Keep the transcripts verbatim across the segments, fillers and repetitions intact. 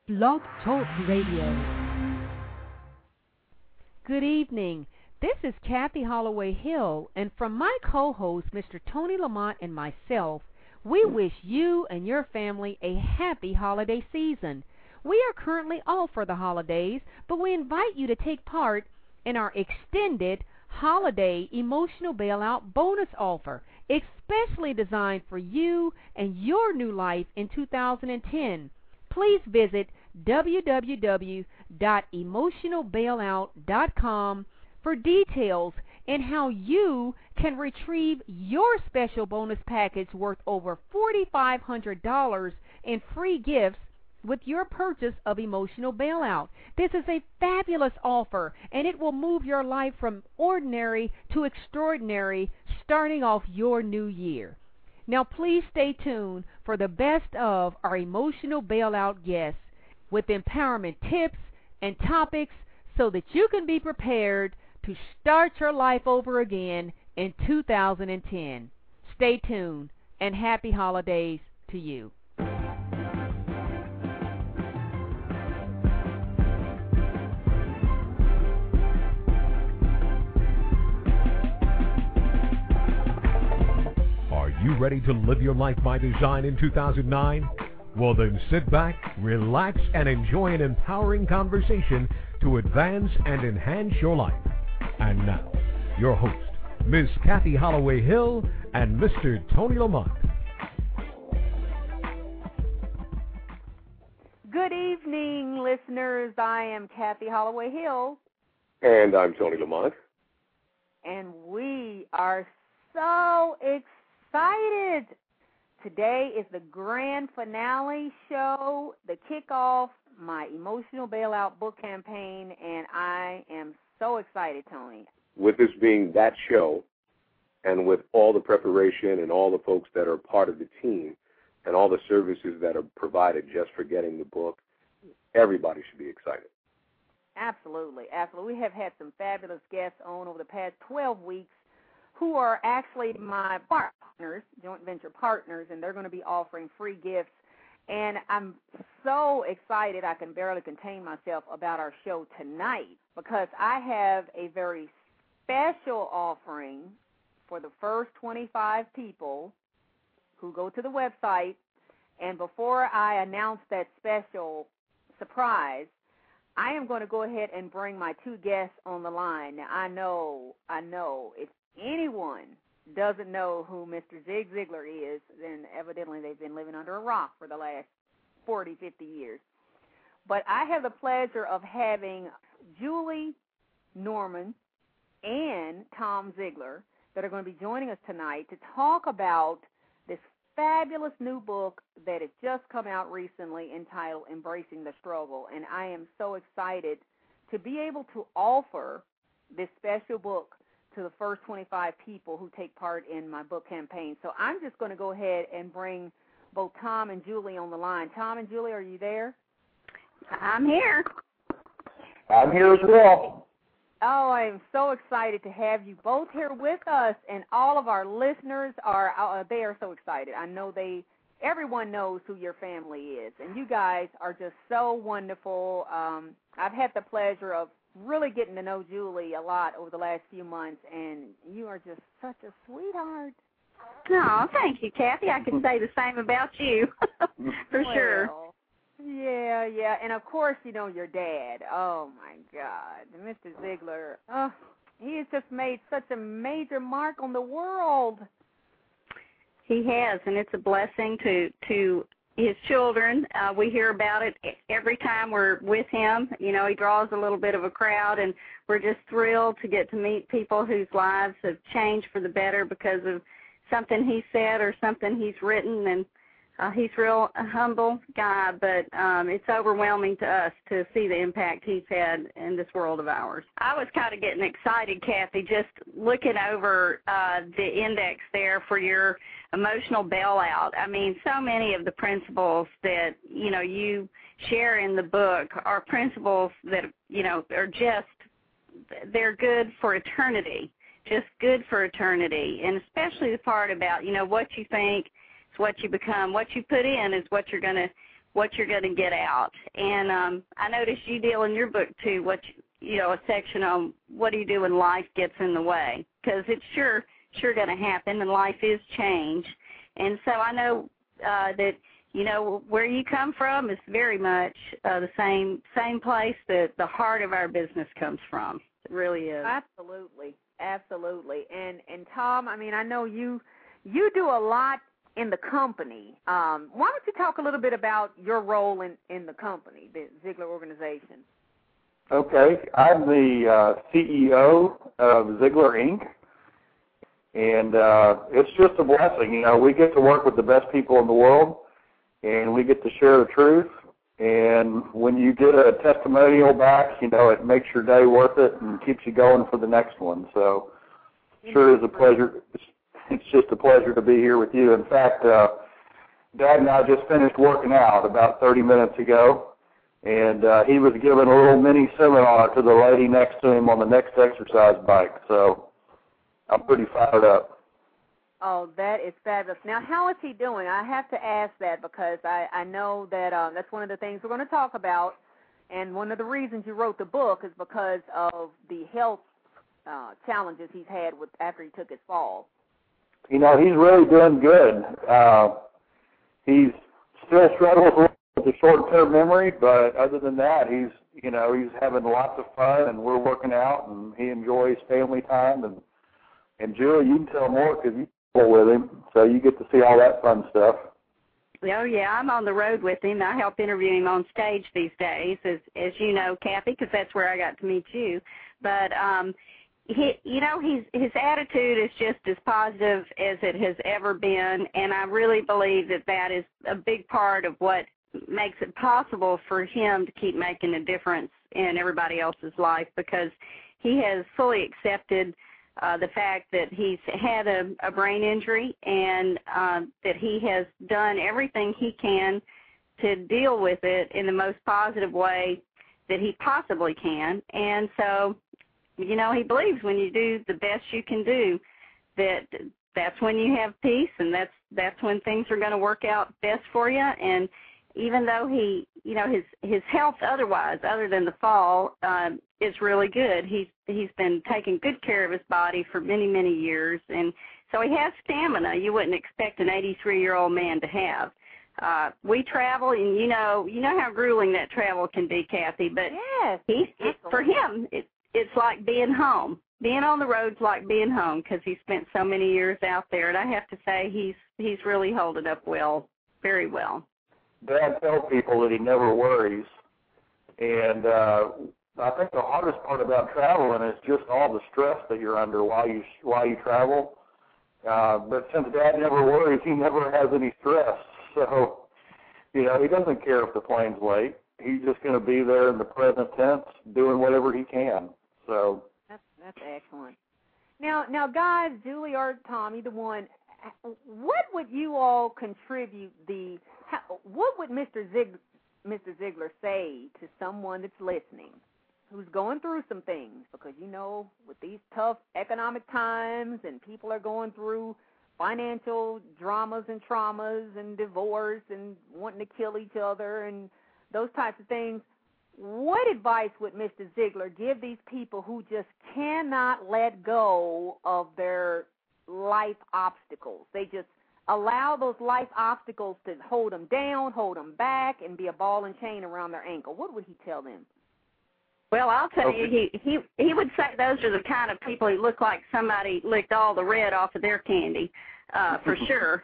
Blog Talk Radio. Good evening. This is Kathy Holloway Hill, and from my co-host, Mister Tony Lamont, and myself, we wish you and your family a happy holiday season. We are currently off for the holidays, but we invite you to take part in our extended holiday emotional bailout bonus offer, especially designed for you and your new life in two thousand ten. Please visit w w w dot emotional bailout dot com for details and how you can retrieve your special bonus package worth over four thousand five hundred dollars in free gifts with your purchase of Emotional Bailout. This is a fabulous offer, and it will move your life from ordinary to extraordinary starting off your new year. Now please stay tuned for the best of our Emotional Bailout guests with empowerment tips and topics so that you can be prepared to start your life over again in two thousand ten. Stay tuned, and happy holidays to you. Are you ready to live your life by design in two thousand nine? Well, then sit back, relax, and enjoy an empowering conversation to advance and enhance your life. And now, your host, Miss Kathy Holloway Hill and Mister Tony Lamont. Good evening, listeners. I am Kathy Holloway Hill. And I'm Tony Lamont. And we are so excited. Today is the grand finale show, the kickoff, my Emotional Bailout book campaign, and I am so excited, Tony. With this being that show, and with all the preparation and all the folks that are part of the team, and all the services that are provided just for getting the book, everybody should be excited. Absolutely, absolutely. We have had some fabulous guests on over the past twelve weeks who are actually my partners, joint venture partners, and they're going to be offering free gifts. And I'm so excited I can barely contain myself about our show tonight because I have a very special offering for the first twenty-five people who go to the website. And before I announce that special surprise, I am going to go ahead and bring my two guests on the line. Now, I know, I know, if anyone doesn't know who Mister Zig Ziglar is, then evidently they've been living under a rock for the last forty, fifty years. But I have the pleasure of having Julie Norman and Tom Ziglar that are going to be joining us tonight to talk about this fabulous new book that has just come out recently entitled Embracing the Struggle. And I am so excited to be able to offer this special book to the first twenty-five people who take part in my book campaign. So I'm just going to go ahead and bring both Tom and Julie on the line. Tom and Julie, are you there? I'm here. I'm here as well. Oh, I am so excited to have you both here with us, and all of our listeners are, uh, they are so excited. I know they, everyone knows who your family is, and you guys are just so wonderful. Um, I've had the pleasure of really getting to know Julie a lot over the last few months, and you are just such a sweetheart. Oh, thank you, Kathy. I can say the same about you, for well, sure. Yeah, yeah, and of course, you know, your dad. Oh, my God, Mister Ziglar. Oh, he has just made such a major mark on the world. He has, and it's a blessing to, to his children. Uh, we hear about it every time we're with him. You know, he draws a little bit of a crowd, and we're just thrilled to get to meet people whose lives have changed for the better because of something he said or something he's written. And uh, he's real a humble guy, but um, it's overwhelming to us to see the impact he's had in this world of ours. I was kind of getting excited, Kathy, just looking over uh, the index there for your emotional bailout. I mean, so many of the principles that, you know, you share in the book are principles that, you know, are just, they're good for eternity, just good for eternity, and especially the part about, you know, what you think is what you become. What you put in is what you're going to what you're going to get out. And um, I noticed you deal in your book, too, what you, you know, a section on what do you do when life gets in the way, because it's sure, sure going to happen, and life is change. And so I know uh, that, you know, where you come from is very much uh, the same same place that the heart of our business comes from. It really is. Absolutely, absolutely. And and Tom, I mean, I know you you do a lot in the company. Um, why don't you talk a little bit about your role in, in the company, the Ziglar Organization? Okay, I'm the uh, C E O of Ziglar Incorporated, and uh, it's just a blessing. You know, we get to work with the best people in the world, and we get to share the truth. And when you get a testimonial back, you know, it makes your day worth it and keeps you going for the next one. So, sure is a pleasure. It's, it's just a pleasure to be here with you. In fact, uh, Dad and I just finished working out about thirty minutes ago. And uh, he was giving a little mini seminar to the lady next to him on the next exercise bike. So I'm pretty fired up. Oh, that is fabulous. Now, how is he doing? I have to ask that because I, I know that uh, that's one of the things we're going to talk about. And one of the reasons you wrote the book is because of the health uh, challenges he's had with after he took his fall. You know, he's really doing good. Uh, he's still struggling with the short-term memory, but other than that, he's, you know, he's having lots of fun, and we're working out, and he enjoys family time. And, and Julie, you can tell more because you travel with him, so you get to see all that fun stuff. Oh, yeah, I'm on the road with him. I help interview him on stage these days, as as you know, Kathy, because that's where I got to meet you. But, um, he, you know, he's, his attitude is just as positive as it has ever been, and I really believe that that is a big part of what makes it possible for him to keep making a difference in everybody else's life, because he has fully accepted uh, the fact that he's had a, a brain injury and uh, that he has done everything he can to deal with it in the most positive way that he possibly can. And so, you know, he believes when you do the best you can do, that that's when you have peace, and that's that's when things are going to work out best for you. And even though he, you know, his his health otherwise, other than the fall, um, is really good. He's he's been taking good care of his body for many, many years, and so he has stamina you wouldn't expect an eighty-three-year-old man to have. Uh, we travel, and you know, you know how grueling that travel can be, Kathy. But yes, he, it, for him, it, it's like being home. Being on the road's like being home because he spent so many years out there, and I have to say he's he's really holding up well, very well. Dad tells people that he never worries, and uh, I think the hardest part about traveling is just all the stress that you're under while you while you travel. Uh, but since Dad never worries, he never has any stress. So, you know, he doesn't care if the plane's late. He's just going to be there in the present tense, doing whatever he can. So that's that's excellent. Now, now, guys, Julie or Tom, either one, what would you all contribute the? How, what would Mister Zig, Mister Ziglar say to someone that's listening, who's going through some things? Because, you know, with these tough economic times and people are going through financial dramas and traumas and divorce and wanting to kill each other and those types of things, what advice would Mister Ziglar give these people who just cannot let go of their life obstacles? They just allow those life obstacles to hold them down, hold them back, and be a ball and chain around their ankle. What would he tell them? Well, I'll tell you, he, he he would say those are the kind of people who look like somebody licked all the red off of their candy, uh, for sure.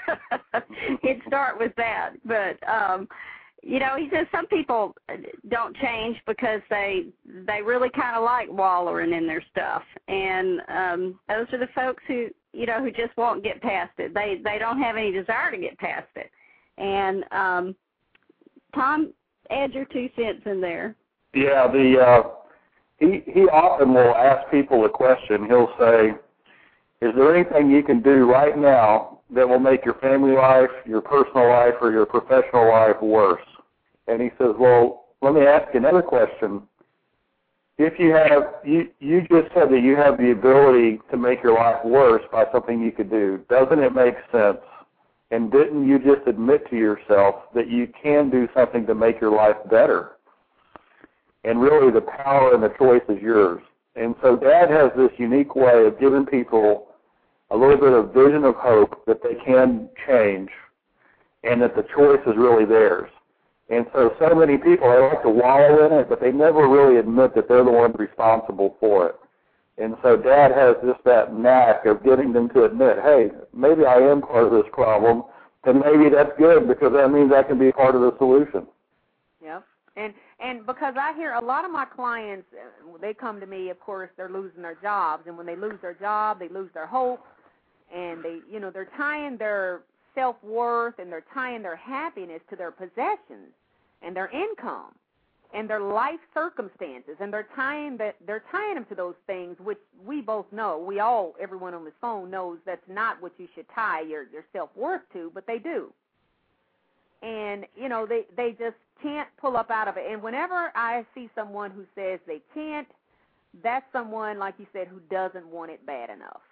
He'd start with that. But, um, you know, he says some people don't change because they they really kind of like wallowing in their stuff. And um, those are the folks who, you know, who just won't get past it. They they don't have any desire to get past it. And, um, Tom, add your two cents in there. Yeah, the uh, he he often will ask people a question. He'll say, "Is there anything you can do right now that will make your family life, your personal life, or your professional life worse?" And he says, "Well, let me ask you another question. If you have you you just said that you have the ability to make your life worse by something you could do, doesn't it make sense And didn't you just admit to yourself that you can do something to make your life better? And really the power and the choice is yours. And so Dad has this unique way of giving people a little bit of vision of hope that they can change and that the choice is really theirs. And so so many people, they like to wallow in it, but they never really admit that they're the ones responsible for it. And so Dad has just that knack of getting them to admit, hey, maybe I am part of this problem, and maybe that's good because that means I can be part of the solution. Yep. And and because I hear a lot of my clients, they come to me, of course, they're losing their jobs, and when they lose their job, they lose their hope, and they, you know, they're tying their self-worth and they're tying their happiness to their possessions and their income and their life circumstances, and they're tying that they're tying them to those things, which we both know. We all, everyone on this phone knows that's not what you should tie your, your self-worth to, but they do. And, you know, they, they just can't pull up out of it. And whenever I see someone who says they can't, that's someone, like you said, who doesn't want it bad enough.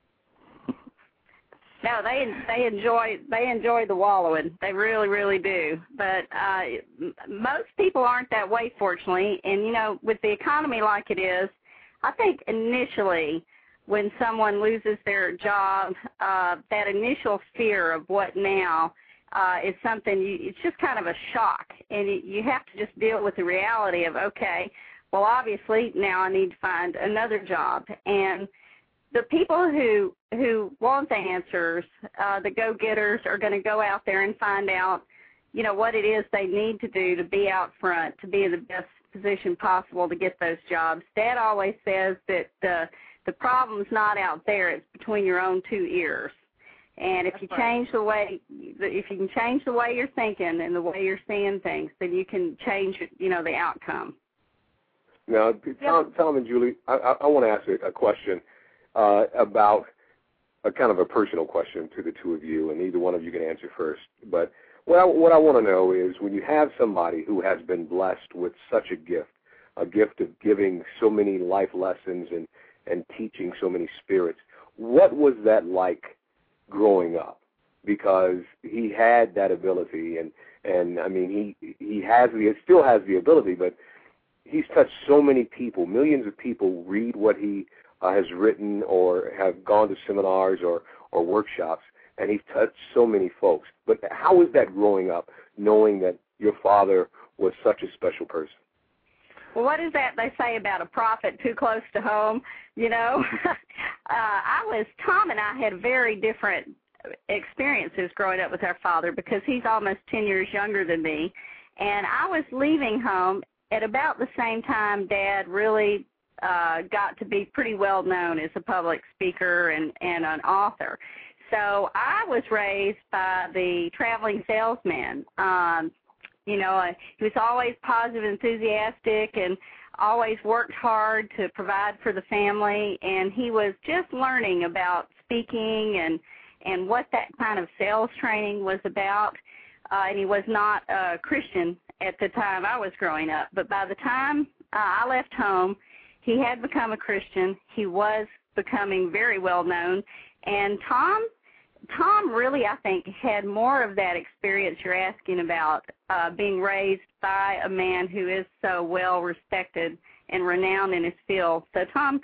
No, they they enjoy they enjoy the wallowing. They really, really do. But uh, most people aren't that way, fortunately. And, you know, with the economy like it is, I think initially when someone loses their job, uh, that initial fear of what now uh, is something, you, it's just kind of a shock. And you, you have to just deal with the reality of, okay, well, obviously now I need to find another job. And the people who who want the answers, uh, the go-getters, are going to go out there and find out, you know, what it is they need to do to be out front, to be in the best position possible to get those jobs. Dad always says that uh, the problem's not out there; it's between your own two ears. And if That's you right. change the way, if you can change the way you're thinking and the way you're seeing things, then you can change, you know, the outcome. Now, Tom, Tom and Julie, I, I, I want to ask a, a question. Uh, about a kind of a personal question to the two of you, and either one of you can answer first. But what I, what I want to know is, when you have somebody who has been blessed with such a gift, a gift of giving so many life lessons and, and teaching so many spirits, what was that like growing up? Because he had that ability, and, and I mean, he he has the, still has the ability, but he's touched so many people. Millions of people read what he Uh, has written or have gone to seminars or, or workshops, and he's touched so many folks. But how was that growing up, knowing that your father was such a special person? Well, what is that they say about a prophet too close to home? You know, uh, I was, Tom and I had very different experiences growing up with our father because he's almost ten years younger than me. And I was leaving home at about the same time Dad really Uh, got to be pretty well known as a public speaker and, and an author. So I was raised by the traveling salesman. Um, you know, uh, he was always positive, enthusiastic, and always worked hard to provide for the family. And he was just learning about speaking and, and what that kind of sales training was about. Uh, and he was not a Christian at the time I was growing up. But by the time uh, I left home, he had become a Christian. He was becoming very well known. And Tom, Tom really, I think, had more of that experience you're asking about, uh, being raised by a man who is so well respected and renowned in his field. So, Tom,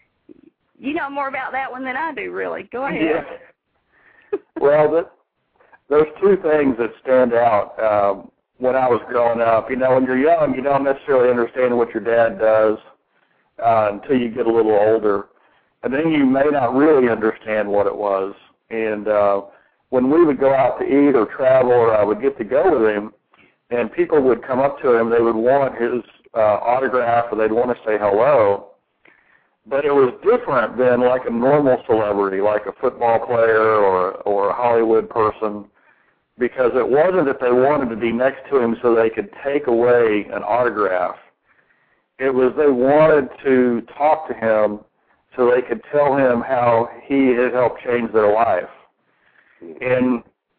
you know more about that one than I do, really. Go ahead. Yeah. Well, the, there's two things that stand out um, when I was growing up. You know, when you're young, you don't necessarily understand what your dad does Uh, until you get a little older, and then you may not really understand what it was. And uh, when we would go out to eat or travel, or I would get to go with him, and people would come up to him, they would want his uh, autograph, or they'd want to say hello. But it was different than like a normal celebrity, like a football player or or a Hollywood person, because it wasn't that they wanted to be next to him so they could take away an autograph. It was they wanted to talk to him so they could tell him how he had helped change their life. And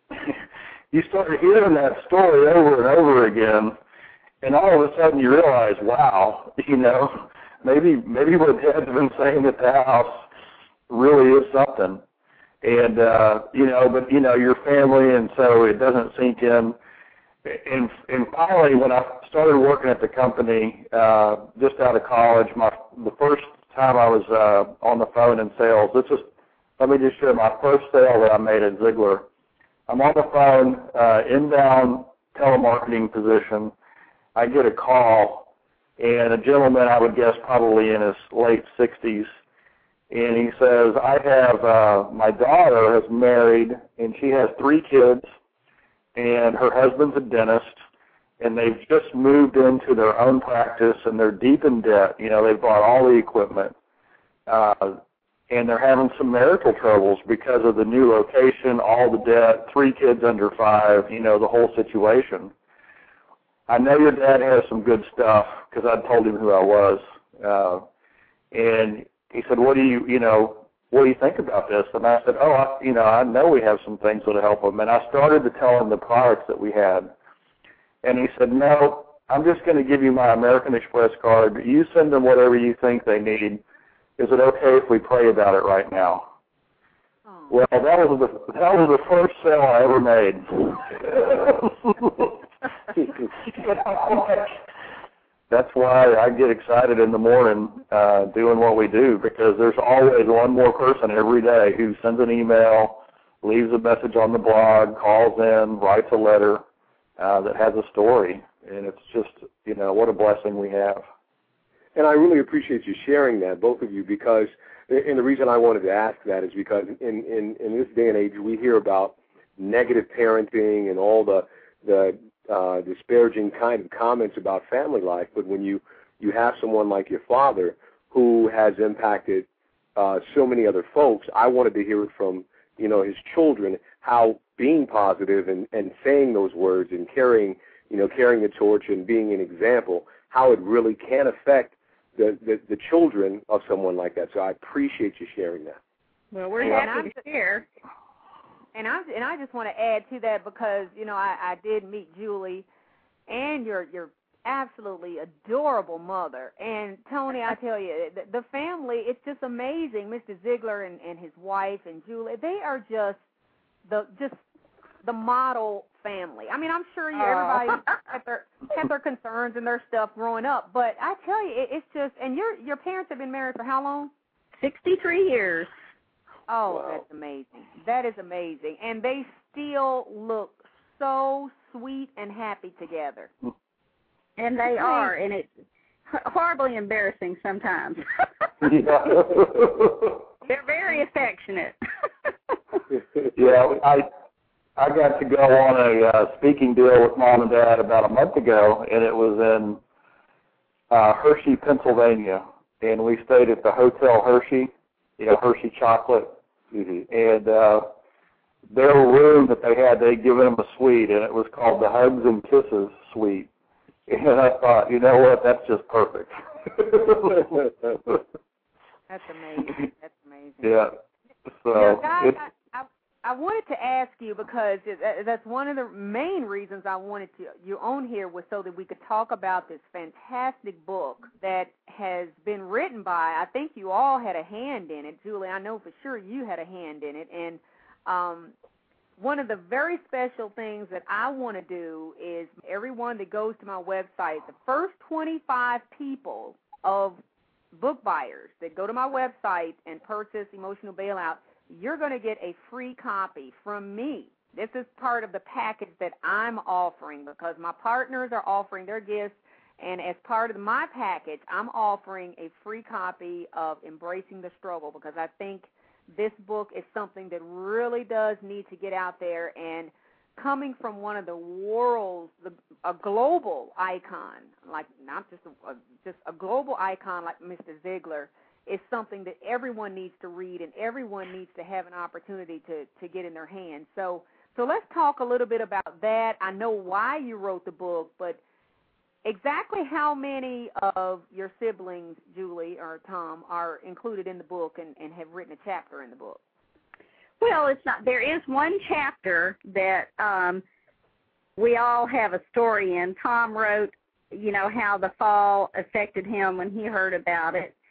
you started hearing that story over and over again, and all of a sudden you realize, wow, you know, maybe maybe what Dad's been saying at the house really is something. And, uh, you know, but, you know, your family, and so it doesn't sink in. And, and finally, when I started working at the company, uh, just out of college, my the first time I was uh, on the phone in sales, this is, let me just share my first sale that I made at Ziglar. I'm on the phone, uh, inbound telemarketing position. I get a call, and a gentleman, I would guess probably in his late sixties, and he says, I have, uh, my daughter has married, and she has three kids, and her husband's a dentist, and they've just moved into their own practice, and they're deep in debt. You know, they've bought all the equipment, uh, and they're having some marital troubles because of the new location, all the debt, three kids under five, you know, the whole situation. I know your dad has some good stuff because I told him who I was, uh, and he said, what do you, you know, what do you think about this? And I said, oh, I, you know, I know we have some things that will help them. And I started to tell him the products that we had. And he said, no, I'm just going to give you my American Express card. You send them whatever you think they need. Is it okay if we pray about it right now? Oh. Well, that was the that was the first sale I ever made. That's why I get excited in the morning uh, doing what we do, because there's always one more person every day who sends an email, leaves a message on the blog, calls in, writes a letter uh, that has a story. And it's just, you know, what a blessing we have. And I really appreciate you sharing that, both of you, because, and the reason I wanted to ask that is because in, in, in this day and age we hear about negative parenting and all the, the uh, disparaging kind of comments about family life, but when you, you have someone like your father who has impacted uh, so many other folks, I wanted to hear it from, you know, his children, how being positive and, and saying those words and carrying, you know, carrying the torch and being an example, how it really can affect The, the the children of someone like that. So I appreciate you sharing that. Well, we're and happy to share. And I and I just want to add to that because you know I, I did meet Julie, and your your absolutely adorable mother. And Tony, I tell you, the, the family, it's just amazing. Mister Ziglar and, and his wife and Julie, they are just the just the model family. I mean, I'm sure you, everybody had their, had their concerns and their stuff growing up, but I tell you, it, it's just, and your your parents have been married for how long? sixty-three years. Oh, wow. That's amazing. That is amazing. And they still look so sweet and happy together. And they are, and it's horribly embarrassing sometimes. They're very affectionate. Yeah, I I got to go on a uh, speaking deal with Mom and Dad about a month ago, and it was in uh, Hershey, Pennsylvania, and we stayed at the Hotel Hershey, you know, Hershey Chocolate, mm-hmm. and uh, their room that they had, they'd given them a suite, and it was called the Hugs and Kisses Suite. And I thought, you know what, that's just perfect. That's amazing. That's amazing. Yeah. So now, guys, it's, I, I, I wanted to ask you because it, that's one of the main reasons I wanted to, you on here was so that we could talk about this fantastic book that has been written by, I think you all had a hand in it. Julie, I know for sure you had a hand in it. And um, one of the very special things that I want to do is everyone that goes to my website, the first twenty-five people of book buyers that go to my website and purchase Emotional Bailout, you're going to get a free copy from me. This is part of the package that I'm offering because my partners are offering their gifts, and as part of my package, I'm offering a free copy of Embracing the Struggle because I think this book is something that really does need to get out there, and coming from one of the world's, a global icon, like not just a, a, just a global icon like Mister Ziglar, is something that everyone needs to read and everyone needs to have an opportunity to, to get in their hands. So, so let's talk a little bit about that. I know why you wrote the book, but exactly how many of your siblings, Julie or Tom, are included in the book and, and have written a chapter in the book? Well, it's not. There is one chapter that um, we all have a story in. Tom wrote, you know, how the fall affected him when he heard about it.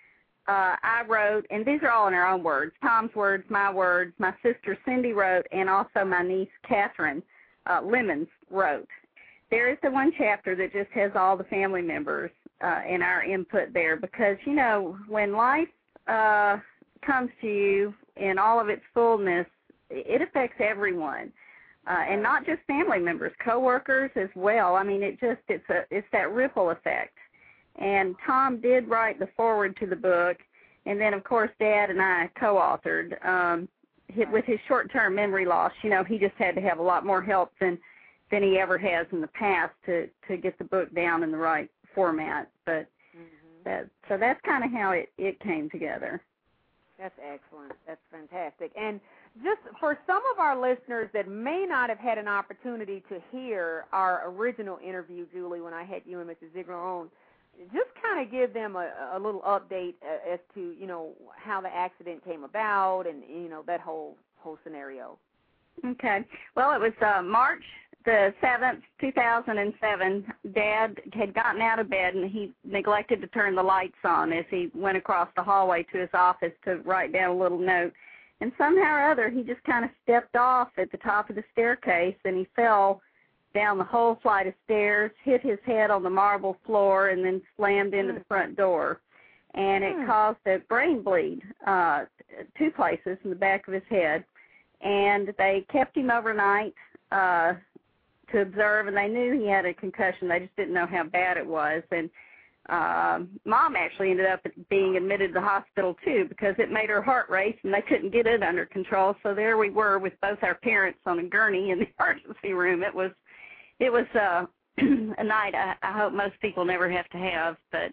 uh, I wrote, and these are all in our own words, Tom's words, my words, my sister Cindy wrote, and also my niece Catherine uh, Lemons wrote. There is the one chapter that just has all the family members uh, and our input there because, you know, when life uh, comes to you in all of its fullness, it affects everyone. Uh, and not just family members, coworkers as well. I mean, it just, it's a, it's that ripple effect. And Tom did write the foreword to the book, and then, of course, Dad and I co-authored. Um, with his short-term memory loss, you know, he just had to have a lot more help than, than he ever has in the past to, to get the book down in the right format. But mm-hmm. that, so that's kind of how it, it came together. That's excellent. That's fantastic. And just for some of our listeners that may not have had an opportunity to hear our original interview, Julie, when I had you and Mister Ziegler on, just kind of give them a, a little update as to, you know, how the accident came about and, you know, that whole whole scenario. Okay. Well, it was uh, March the seventh, two thousand seven. Dad had gotten out of bed, and he neglected to turn the lights on as he went across the hallway to his office to write down a little note. And somehow or other, he just kind of stepped off at the top of the staircase, and he fell down the whole flight of stairs, hit his head on the marble floor, and then slammed into the front door. And it Hmm. caused a brain bleed, uh, two places in the back of his head. And they kept him overnight uh, to observe, and they knew he had a concussion. They just didn't know how bad it was. And uh, Mom actually ended up being admitted to the hospital, too, because it made her heart race, and they couldn't get it under control. So there we were with both our parents on a gurney in the emergency room. It was it was uh, a night I, I hope most people never have to have. But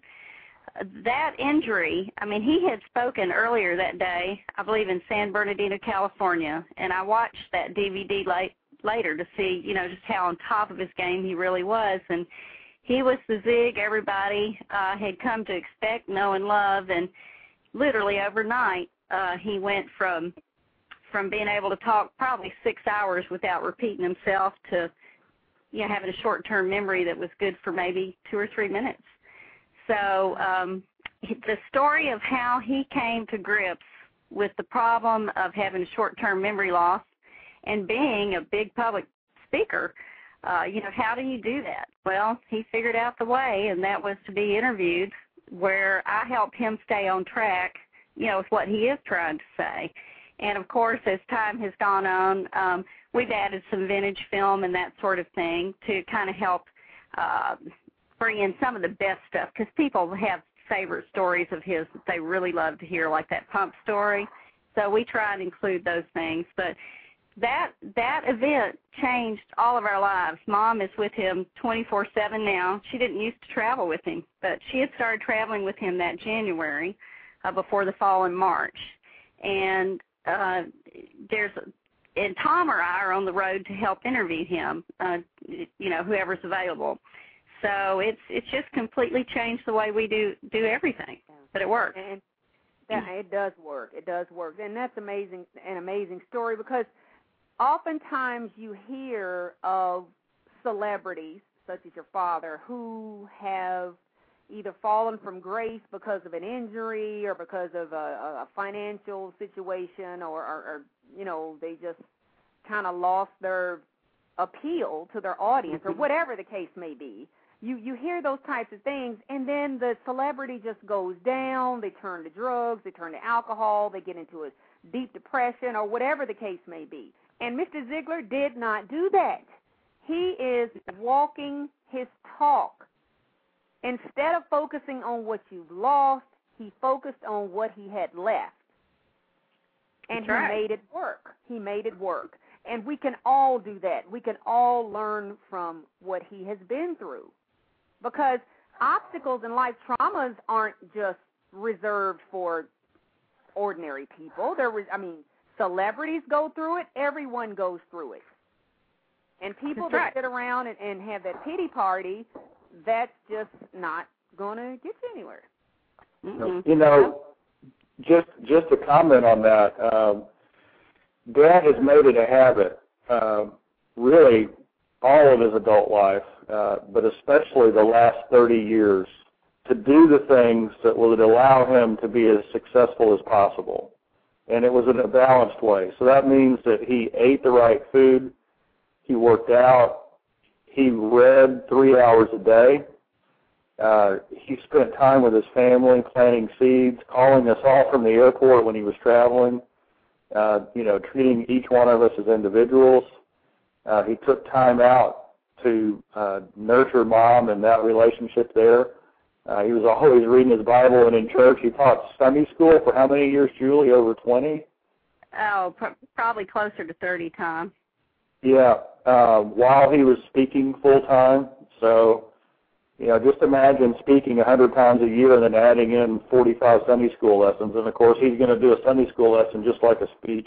that injury, I mean, he had spoken earlier that day, I believe in San Bernardino, California, and I watched that D V D late, later to see, you know, just how on top of his game he really was. And he was the Zig everybody uh, had come to expect, know, and love. And literally overnight, uh, he went from from being able to talk probably six hours without repeating himself to, you know, having a short-term memory that was good for maybe two or three minutes. So um, the story of how he came to grips with the problem of having a short-term memory loss and being a big public speaker, uh, you know, how do you do that? Well, he figured out the way, and that was to be interviewed, where I helped him stay on track, you know, with what he is trying to say. And, of course, as time has gone on, um, we've added some vintage film and that sort of thing to kind of help uh, bring in some of the best stuff, because people have favorite stories of his that they really love to hear, like that pump story. So we try and include those things. But that that event changed all of our lives. Mom is with him twenty-four seven now. She didn't used to travel with him, but she had started traveling with him that January uh, before the fall in March. And uh, there's and Tom or I are on the road to help interview him, uh, you know, whoever's available. So it's it's just completely changed the way we do do everything, but it works. And that, it does work. It does work, and that's amazing, an amazing story, because oftentimes you hear of celebrities such as your father who have either fallen from grace because of an injury or because of a, a financial situation, or, or, or you know, they just kind of lost their appeal to their audience, or whatever the case may be. You you hear those types of things, and then the celebrity just goes down. They turn to drugs, they turn to alcohol, they get into a deep depression, or whatever the case may be. And Mister Ziegler did not do that. He is walking his talk. Instead of focusing on what you've lost, he focused on what he had left. And That's he right. made it work. He made it work. And we can all do that. We can all learn from what he has been through. Because obstacles and life traumas aren't just reserved for ordinary people. There was, I mean, celebrities go through it. Everyone goes through it. And people That's that right. sit around and, and have that pity party, that's just not going to get you anywhere. Mm-mm. You know, just just to comment on that, um, Dad has made it a habit, uh, really all of his adult life, uh, but especially the last thirty years, to do the things that would allow him to be as successful as possible. And it was in a balanced way. So that means that he ate the right food, he worked out, he read three hours a day, uh, he spent time with his family planting seeds, calling us all from the airport when he was traveling, uh, you know, treating each one of us as individuals. Uh, he took time out to uh, nurture Mom and that relationship there. Uh, he was always reading his Bible and in church. He taught Sunday school for how many years, Julie? Over twenty? Oh, pr- probably closer to thirty, Tom. Yeah, uh, while he was speaking full-time. So, you know, just imagine speaking one hundred times a year and then adding in forty-five Sunday school lessons. And, of course, he's going to do a Sunday school lesson just like a speech.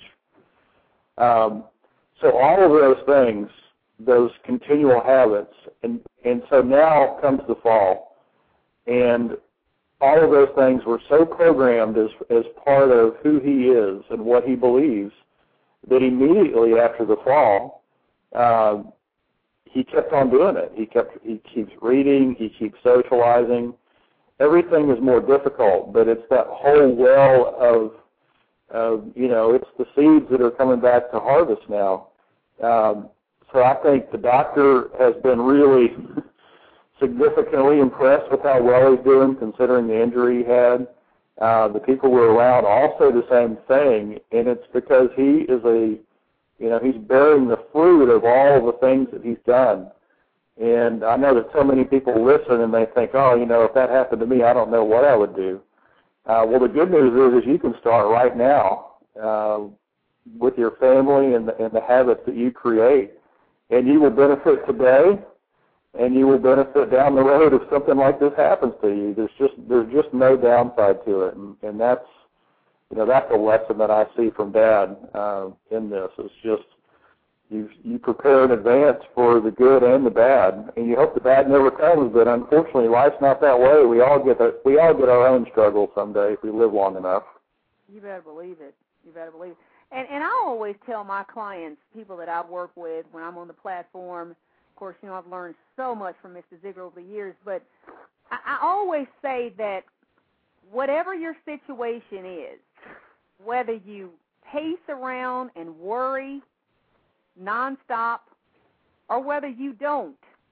Um, so all of those things, those continual habits, and, and so now comes the fall. And all of those things were so programmed as as part of who he is and what he believes that immediately after the fall, uh, he kept on doing it. He kept he keeps reading, he keeps socializing. Everything is more difficult, but it's that whole well of, of you know, it's the seeds that are coming back to harvest now. Um, so I think the doctor has been really significantly impressed with how well he's doing, considering the injury he had. Uh, the people who were around also the same thing, and it's because he is a, you know, he's bearing the fruit of all the things that he's done. And I know that so many people listen and they think, oh, you know, if that happened to me, I don't know what I would do. Uh, well, the good news is, is you can start right now uh, with your family and the, and the habits that you create, and you will benefit today. And you will benefit down the road if something like this happens to you. There's just there's just no downside to it, and, and that's you know that's a lesson that I see from Dad uh, in this. It's just you you prepare in advance for the good and the bad, and you hope the bad never comes. But unfortunately, life's not that way. We all get a, we all get our own struggles someday if we live long enough. You better believe it. You better believe it. And and I always tell my clients, people that I work with, when I'm on the platform. Of course, you know, I've learned so much from Mister Ziegler over the years, but I, I always say that whatever your situation is, whether you pace around and worry nonstop or whether you don't,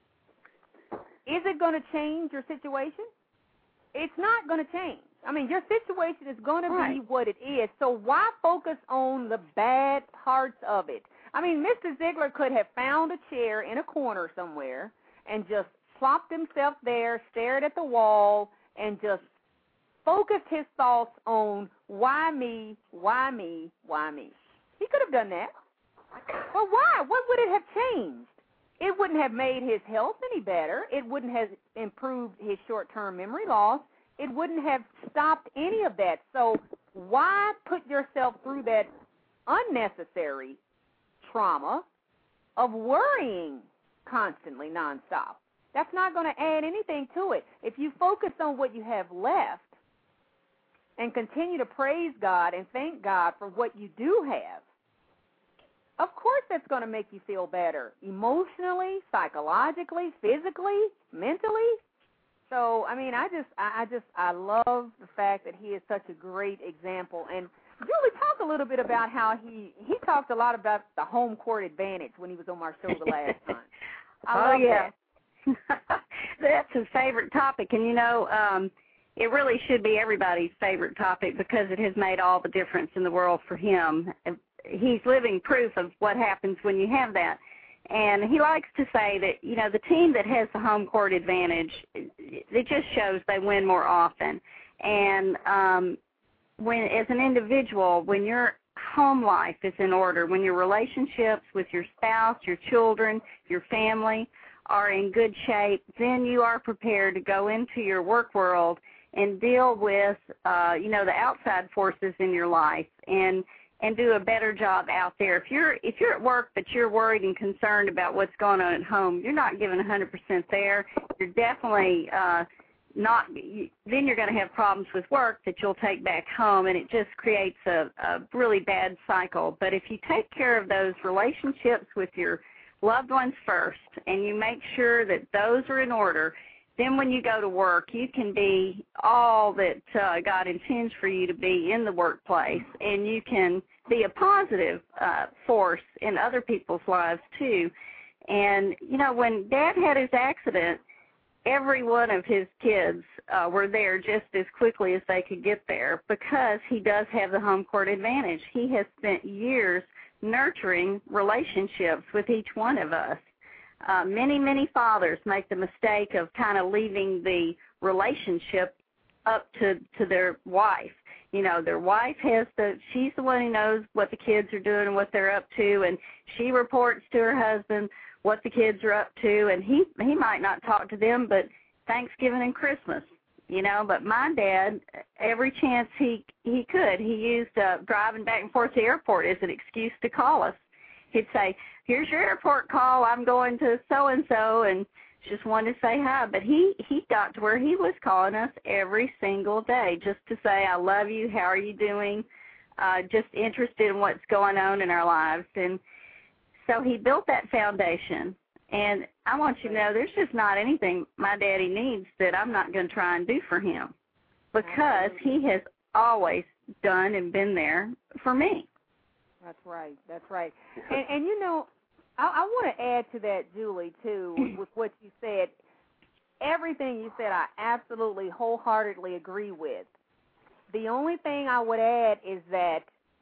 is it going to change your situation? It's not going to change. I mean, your situation is going to right. be what it is, so why focus on the bad parts of it? I mean, Mister Ziegler could have found a chair in a corner somewhere and just plopped himself there, stared at the wall, and just focused his thoughts on why me, why me, why me. He could have done that. But why? What would it have changed? It wouldn't have made his health any better. It wouldn't have improved his short-term memory loss. It wouldn't have stopped any of that. So why put yourself through that unnecessary trauma of worrying constantly nonstop? That's not going to add anything to it. If you focus on what you have left and continue to praise God and thank God for what you do have, of course that's going to make you feel better emotionally, psychologically, physically, mentally. So, I mean, I just, I just, I love the fact that he is such a great example. And Julie, talk a little bit about how he, he talked a lot about the home court advantage when he was on our show the last time. I love oh, yeah. that. That's his favorite topic. And, you know, um, it really should be everybody's favorite topic because it has made all the difference in the world for him. He's living proof of what happens when you have that. And he likes to say that, you know, the team that has the home court advantage, it just shows they win more often. And um, when, as an individual, when your home life is in order, when your relationships with your spouse, your children, your family are in good shape, then you are prepared to go into your work world and deal with, uh, you know, the outside forces in your life and and do a better job out there. If you're if you're at work but you're worried and concerned about what's going on at home, you're not giving one hundred percent there. You're definitely uh, not. You, then you're going to have problems with work that you'll take back home, and it just creates a, a really bad cycle. But if you take care of those relationships with your loved ones first, and you make sure that those are in order, then when you go to work, you can be all that uh, God intends for you to be in the workplace, and you can be a positive uh, force in other people's lives too. And, you know, when Dad had his accident, every one of his kids uh, were there just as quickly as they could get there because he does have the home court advantage. He has spent years nurturing relationships with each one of us. Uh, many, many fathers make the mistake of kind of leaving the relationship up to, to their wife. You know, their wife has the, she's the one who knows what the kids are doing and what they're up to, and she reports to her husband what the kids are up to, and he he might not talk to them but Thanksgiving and Christmas, you know. But my dad, every chance he he could, he used uh, driving back and forth to the airport as an excuse to call us. He'd say, here's your airport call, I'm going to so-and-so, and just wanted to say hi. But he, he got to where he was calling us every single day just to say, I love you, how are you doing, uh, just interested in what's going on in our lives. And so he built that foundation, and I want you to know there's just not anything my daddy needs that I'm not going to try and do for him because he has always done and been there for me. That's right. That's right. And, and you know, I, I want to add to that, Julie, too, with what you said. Everything you said I absolutely wholeheartedly agree with. The only thing I would add is that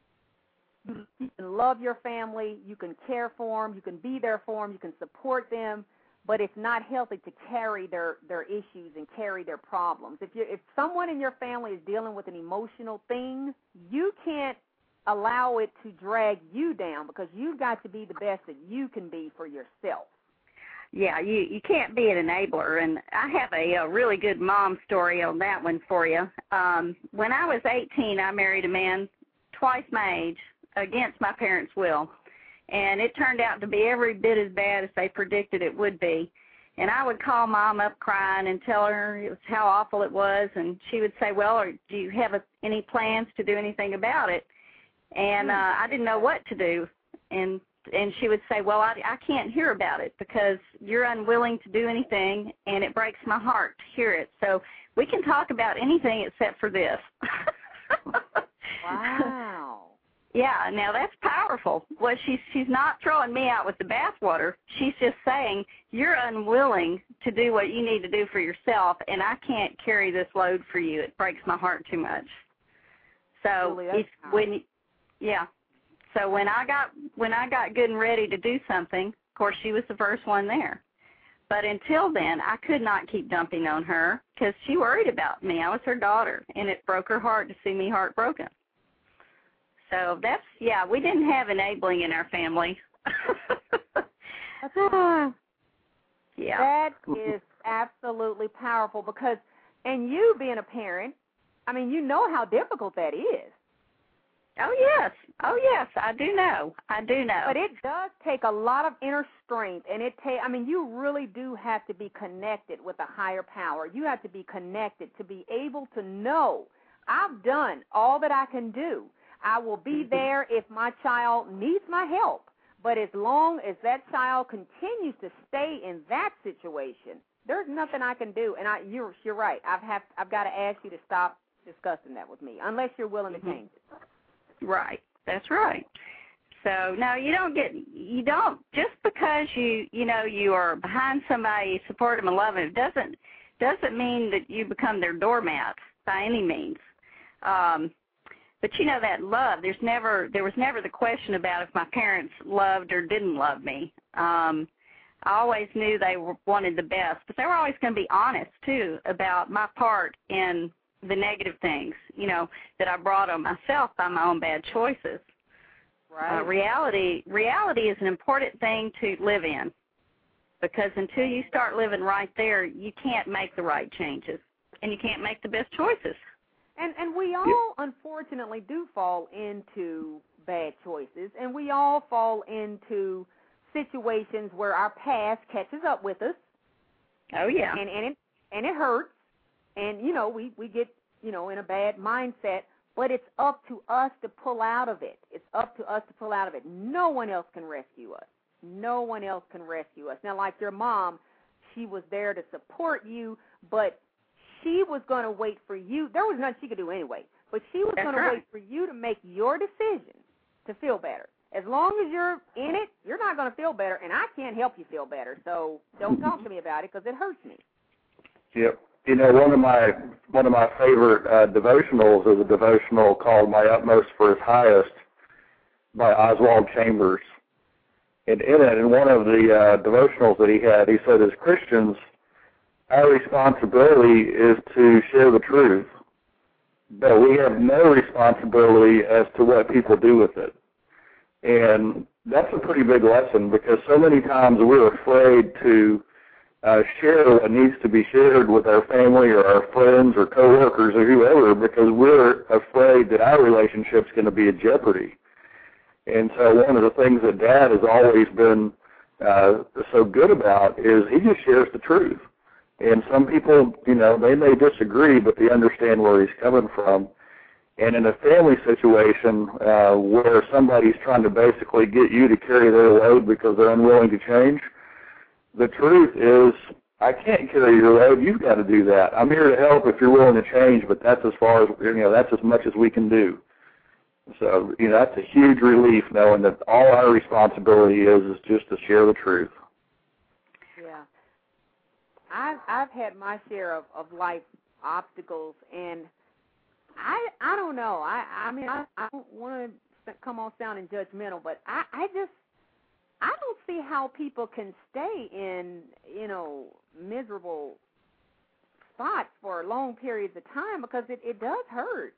you can love your family, you can care for them, you can be there for them, you can support them, but it's not healthy to carry their, their issues and carry their problems. If you if someone in your family is dealing with an emotional thing, you can't allow it to drag you down because you've got to be the best that you can be for yourself. Yeah, you, you can't be an enabler, and I have a, a really good mom story on that one for you. Um, when I was eighteen, I married a man twice my age, against my parents' will, and it turned out to be every bit as bad as they predicted it would be. And I would call Mom up crying and tell her it was how awful it was, and she would say, well, or do you have a, any plans to do anything about it? And uh, I didn't know what to do, and and she would say, well, I, I can't hear about it because you're unwilling to do anything, and it breaks my heart to hear it. So we can talk about anything except for this. Wow. Yeah, now that's powerful. Well, she's she's not throwing me out with the bathwater. She's just saying you're unwilling to do what you need to do for yourself, and I can't carry this load for you. It breaks my heart too much. So Julie, if when, yeah. So when I got when I got good and ready to do something, of course she was the first one there. But until then, I could not keep dumping on her because she worried about me. I was her daughter, and it broke her heart to see me heartbroken. So that's, yeah, we didn't have enabling in our family. That's right. Yeah. That is absolutely powerful because, and you being a parent, I mean, you know how difficult that is. Oh, yes. Oh, yes, I do know. I do know. But it does take a lot of inner strength, and it take, I mean, you really do have to be connected with a higher power. You have to be connected to be able to know, I've done all that I can do. I will be there if my child needs my help. But as long as that child continues to stay in that situation, there's nothing I can do. And I, you're, you're right. I've have, I've got to ask you to stop discussing that with me, unless you're willing to change it. Right. That's right. So no, you don't get, you don't, just because you, you know, you are behind somebody, you support them and love them, doesn't, doesn't mean that you become their doormat by any means. Um, But you know that love, there's never, there was never the question about if my parents loved or didn't love me. Um, I always knew they were, wanted the best, but they were always going to be honest, too, about my part in the negative things, you know, that I brought on myself by my own bad choices. Right. Uh, reality, reality is an important thing to live in because until you start living right there, you can't make the right changes and you can't make the best choices. And and we all, unfortunately, do fall into bad choices, and we all fall into situations where our past catches up with us. Oh, yeah. And, and, it, and it hurts, and, you know, we, we get, you know, in a bad mindset, but it's up to us to pull out of it. It's up to us to pull out of it. No one else can rescue us. No one else can rescue us. Now, like your mom, she was there to support you, but she was going to wait for you. There was nothing she could do anyway, but she was going right. to wait for you to make your decision to feel better. As long as you're in it, you're not going to feel better, and I can't help you feel better, so don't talk to me about it because it hurts me. Yep. You know, one of my one of my favorite uh, devotionals is a devotional called My Utmost for His Highest by Oswald Chambers. And in it, in one of the uh, devotionals that he had, he said, as Christians, our responsibility is to share the truth, but we have no responsibility as to what people do with it. And that's a pretty big lesson because so many times we're afraid to uh, share what needs to be shared with our family or our friends or coworkers or whoever because we're afraid that our relationship's going to be in jeopardy. And so one of the things that Dad has always been uh, so good about is he just shares the truth. And some people, you know, they may disagree, but they understand where he's coming from. And in a family situation uh, where somebody's trying to basically get you to carry their load because they're unwilling to change, the truth is, I can't carry your load. You've got to do that. I'm here to help if you're willing to change, but that's as far as, you know, that's as much as we can do. So, you know, that's a huge relief knowing that all our responsibility is is just to share the truth. Yeah. I've, I've had my share of, of life obstacles, and I I don't know. I, I mean, I, I don't want to come on sounding judgmental, but I, I just, I don't see how people can stay in, you know, miserable spots for long periods of time because it, it does hurt.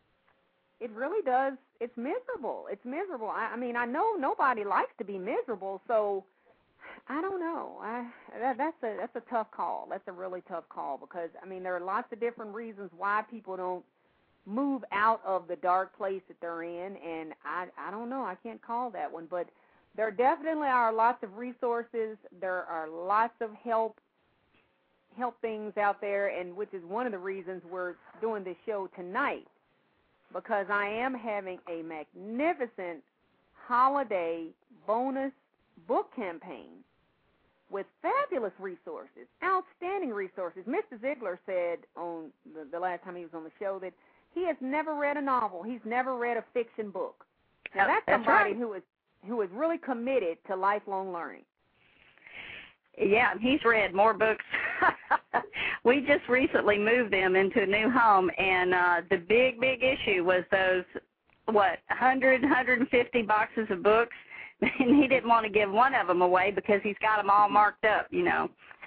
It really does. It's miserable. It's miserable. I, I mean, I know nobody likes to be miserable, so I don't know. I that, that's a that's a tough call. That's a really tough call because, I mean, there are lots of different reasons why people don't move out of the dark place that they're in, and I I don't know. I can't call that one, but there definitely are lots of resources. There are lots of help help things out there, and which is one of the reasons we're doing this show tonight. Because I am having a magnificent holiday bonus book campaign with fabulous resources, outstanding resources. Mister Ziegler said on the, the last time he was on the show that he has never read a novel. He's never read a fiction book. Now, that's, that's somebody right. who is who is really committed to lifelong learning. Yeah, he's read more books. We just recently moved them into a new home, and uh, the big, big issue was those, what, one hundred, one hundred fifty boxes of books, and he didn't want to give one of them away because he's got them all marked up, you know.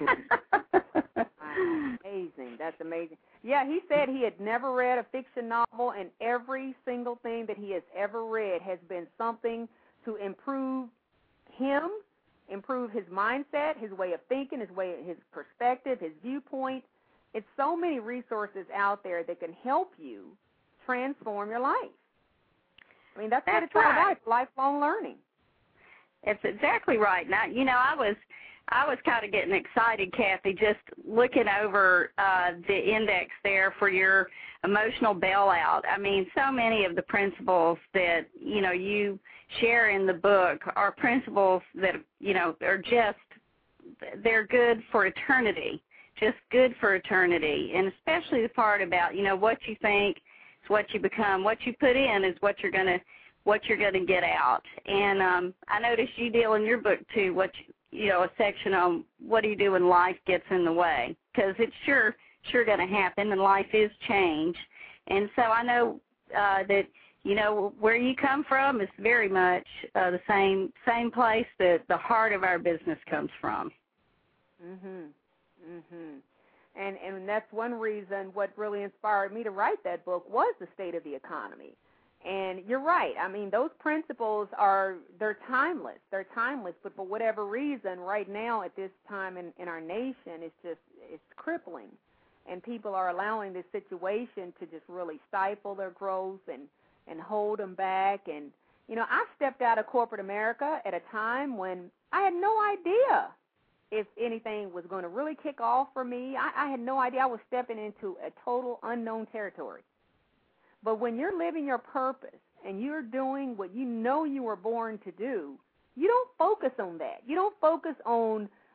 Wow, amazing. That's amazing. Yeah, he said he had never read a fiction novel, and every single thing that he has ever read has been something to improve him, improve his mindset, his way of thinking, his way, his perspective, his viewpoint. It's so many resources out there that can help you transform your life. I mean, that's, that's what it's right. all about, lifelong learning. It's exactly right. Now, you know, I was I was kind of getting excited, Kathy, just looking over uh, the index there for your emotional bailout. I mean, so many of the principles that, you know, you share in the book are principles that, you know, are just, they're good for eternity, just good for eternity. And especially the part about, you know, what you think is what you become. What you put in is what you're going to what you're going to get out. And um, I noticed you deal in your book, too, what you, you know, a section on what do you do when life gets in the way, because it's sure sure going to happen, and life is change. And so I know uh, that, you know, where you come from is very much uh, the same same place that the heart of our business comes from. Mhm. Mhm. And and that's one reason what really inspired me to write that book was the state of the economy. And you're right. I mean, those principles are, they're timeless. They're timeless, but for whatever reason, right now at this time in, in our nation, it's just, it's crippling. And people are allowing this situation to just really stifle their growth and, and hold them back. And, you know, I stepped out of corporate America at a time when I had no idea if anything was going to really kick off for me. I, I had no idea. I was stepping into a total unknown territory. But when you're living your purpose and you're doing what you know you were born to do, you don't focus on that. You don't focus on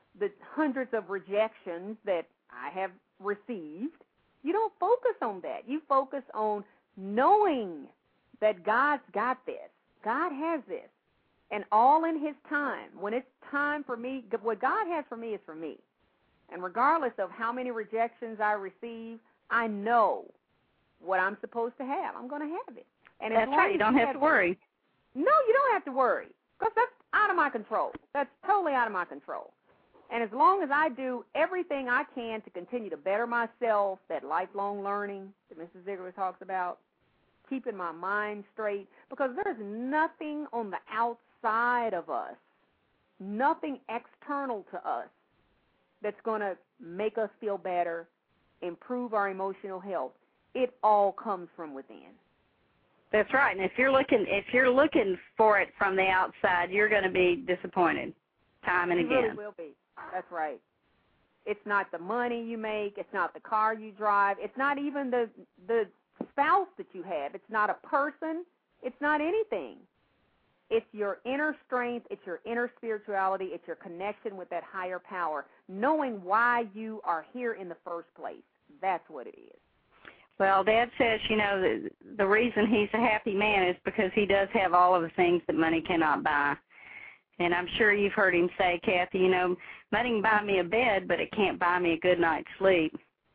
the hundreds of rejections that I have received, you don't focus on that. You focus on knowing that God's got this. God has this. And all in his time. When it's time for me, what God has for me is for me. And regardless of how many rejections I receive, I know what I'm supposed to have. I'm going to have it. And that's right. You don't have to worry. No, you don't have to worry, because that's out of my control. That's totally out of my control. And as long as I do everything I can to continue to better myself, that lifelong learning that Missus Ziegler talks about, keeping my mind straight, because there's nothing on the outside of us, nothing external to us that's going to make us feel better, improve our emotional health. It all comes from within. That's right. And if you're looking if you're looking for it from the outside, you're going to be disappointed time and you again. You really will be. That's right. It's not the money you make. It's not the car you drive. It's not even the the spouse that you have. It's not a person. It's not anything. It's your inner strength. It's your inner spirituality. It's your connection with that higher power, knowing why you are here in the first place. That's what it is. Well, Dad says, you know, the, the reason he's a happy man is because he does have all of the things that money cannot buy. And I'm sure you've heard him say, Kathy, you know, money can buy me a bed, but it can't buy me a good night's sleep.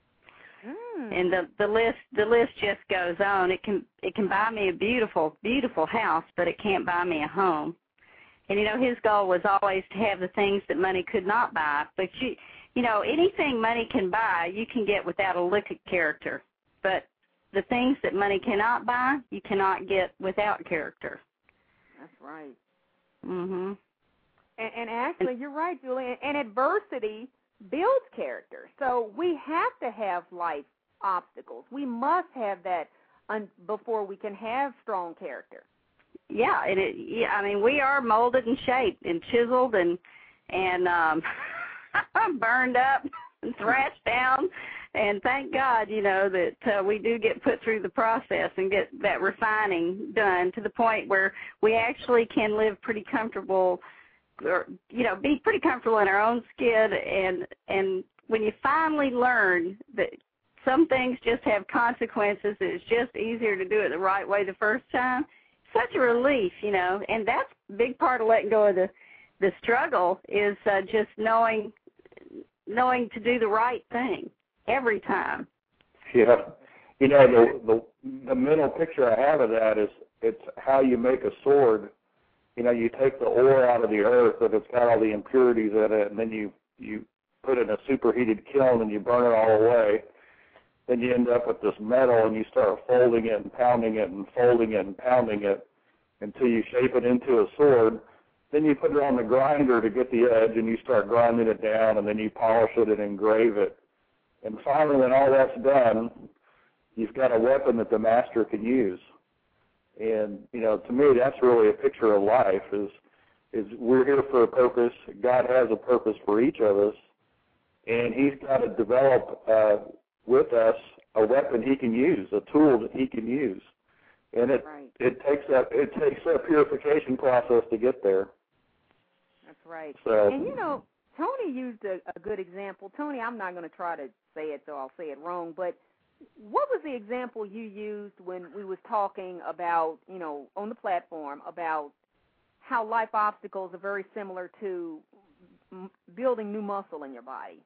Mm. And the the list the list just goes on. It can it can buy me a beautiful beautiful house, but it can't buy me a home. And you know, his goal was always to have the things that money could not buy. But you you know, anything money can buy, you can get without a lick of character. But the things that money cannot buy, you cannot get without character. That's right. Mhm. And, and actually, you're right, Julie. And adversity builds character. So we have to have life obstacles. We must have that un- before we can have strong character. Yeah, and it, yeah, I mean, we are molded and shaped and chiseled and and um, burned up and thrashed down. And thank God, you know, that uh, we do get put through the process and get that refining done to the point where we actually can live pretty comfortable, or, you know, be pretty comfortable in our own skin. And, and when you finally learn that some things just have consequences, it's just easier to do it the right way the first time, such a relief, you know. And that's a big part of letting go of the, the struggle is uh, just knowing knowing to do the right thing. Every time. Yeah. You know, the, the the mental picture I have of that is it's how you make a sword. You know, you take the ore out of the earth that it's got all the impurities in it, and then you, you put it in a superheated kiln and you burn it all away. Then you end up with this metal and you start folding it and pounding it and folding it and pounding it until you shape it into a sword. Then you put it on the grinder to get the edge and you start grinding it down, and then you polish it and engrave it. And finally, when all that's done, you've got a weapon that the master can use. And, you know, to me, that's really a picture of life, is is we're here for a purpose. God has a purpose for each of us, and he's got to develop uh, with us a weapon he can use, a tool that he can use. And it right. it takes that it takes a purification process to get there. That's right. So, and, you know, Tony used a, a good example. Tony, I'm not going to try to say it, so I'll say it wrong, but what was the example you used when we was talking about, you know, on the platform about how life obstacles are very similar to m- building new muscle in your body?